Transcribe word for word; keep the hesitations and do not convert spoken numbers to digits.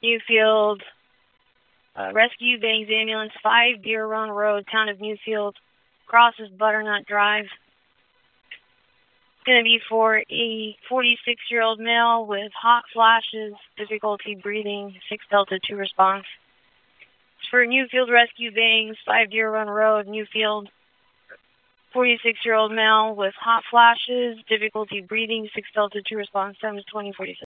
Newfield, uh, Rescue Bangs Ambulance, five Deer Run Road, Town of Newfield, crosses Butternut Drive. It's going to be for a forty-six-year-old male with hot flashes, difficulty breathing, six Delta two response. It's for Newfield Rescue Bangs, five Deer Run Road, Newfield. forty-six-year-old male with hot flashes, difficulty breathing, six Delta two response, time is twenty forty-six.